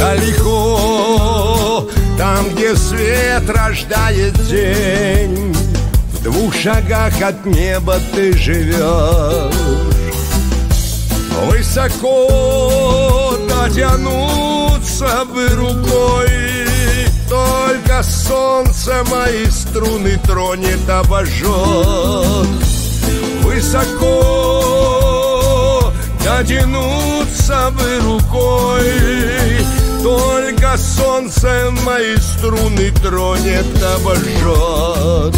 Далеко, там, где свет рождает день, в 2 шагах от неба ты живешь. Высоко дотянуться бы рукой, только солнце мои струны тронет, обожжет. Высоко дотянуться бы рукой, только солнце мои струны тронет, обожжет.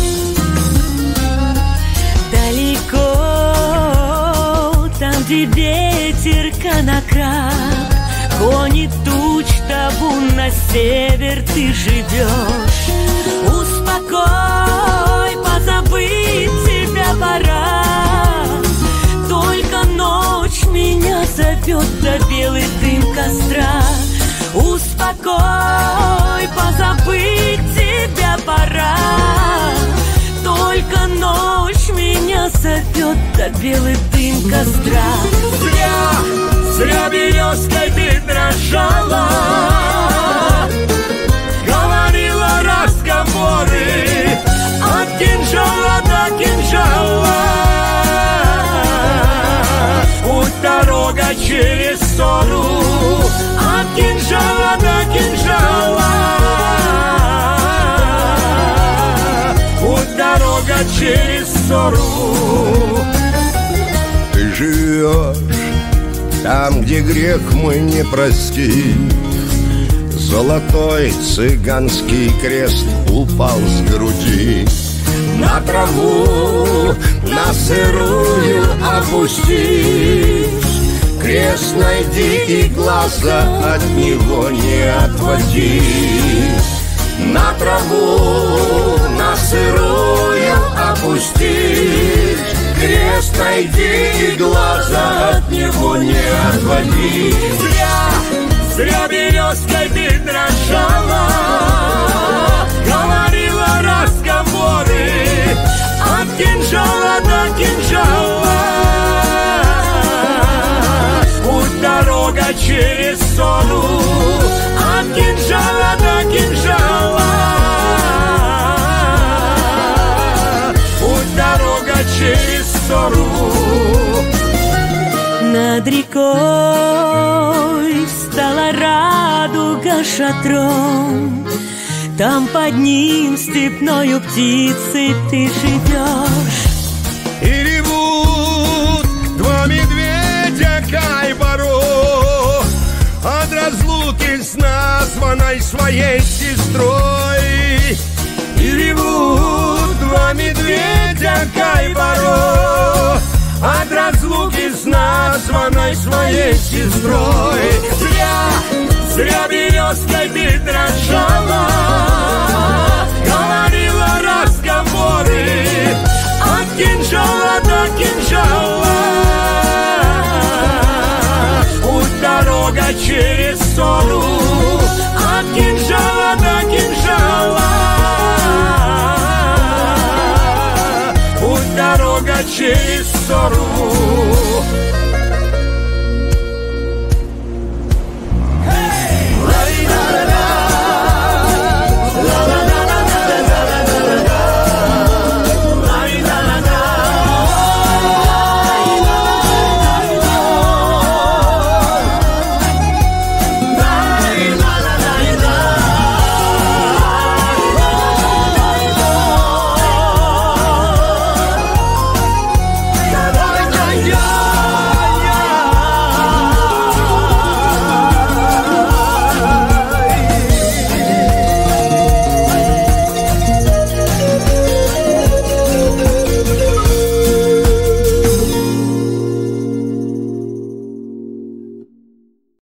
Далеко, там, где ветер конокрад гонит туч табун, на север ты живешь. Успокой, позабыть тебя пора, только ночь меня зовет, да белый дым костра. Успокой, позабыть тебя пора, только ночь меня зовет, да белый дым костра. Зря березкой ты дрожала, говорила разговоры от кинжала до кинжала. Путь дорога через ссору, от кинжала до кинжала. Путь дорога через ссору. Ты живешь там, где грех мой не простит. Золотой цыганский крест упал с груди. На траву, на сырую опустись. Крест найди и глаза от него не отводи. На траву, на сырую опустись. Крест найди и глаза от него не отводи. Зря березкой ты дрожала, говорила разговоры от кинжала до кинжала. Путь дорога через ссору, от кинжала до кинжала. Путь дорога через ссору. Над рекой стала радуга шатром, там под ним степною птицей ты живешь. И ревут 2 медведя Кайбаро от разлуки с названной своей сестрой. И ревут 2 медведя Кайбаро от разлуки с названной своей сестрой. Зря березкой ты дрожала, говорила разговоры от кинжала до кинжала. Путь дорога через ссору, от кинжала до кинжала. Путь дорога через ссору.